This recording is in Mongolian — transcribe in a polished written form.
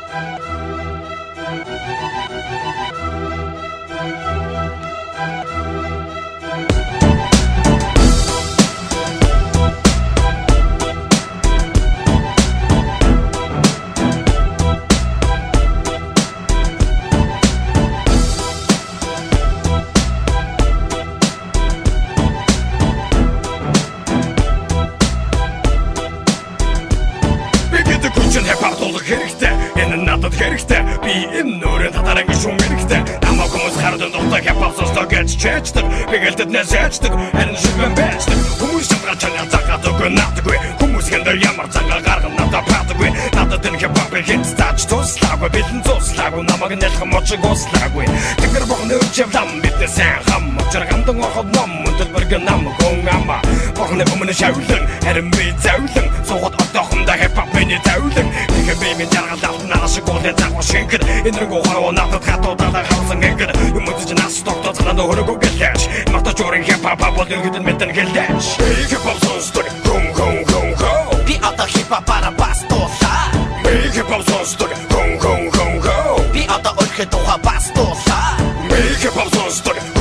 Хипхоп тулах хэрэгтэй энэ надад хэрэгтэй би энэ нүрэн татараг шум хэрэгтэй намайг хүмүүс хардан дутаг хипхоп сонсдог гэж чэждэг би гэлдэд нэзэждэг энэ шигэн бэждэг хүмүүс шамгал чанаа цагаадаг надаггүй хүмүүс хэндэр ямар цагаа гарган надад патаггүй надад энэ хипхоп хинстач туслаагүй бэлэн туслаагүй намайг нэлхэн мочиг услаагүй тэгэр бохны өчөвлам бидээ сайн хам мочиргандан орход ном төлбөрг нам гонгама бохны өмнө шавлан харин би завлан суугаад одоохондоо хипхоп миний завлан Бэмэн жаргал алтнаа шиг уулын цагур шингэр энэргүү хороо надад хатуудаа хавсан гэгэр юмудж нас тогтоо цанаа хөрөгөө гэлээш мартаж өрин хипхоп бол иргэдэн мэдэн гэлээш хипхоп сонсдог гом гом гом гом би одоо хипхоп para бастуулаа хипхоп сонсдог гом гом гом гом би одоо өрхөд тухай бастуулаа хипхоп сонсдог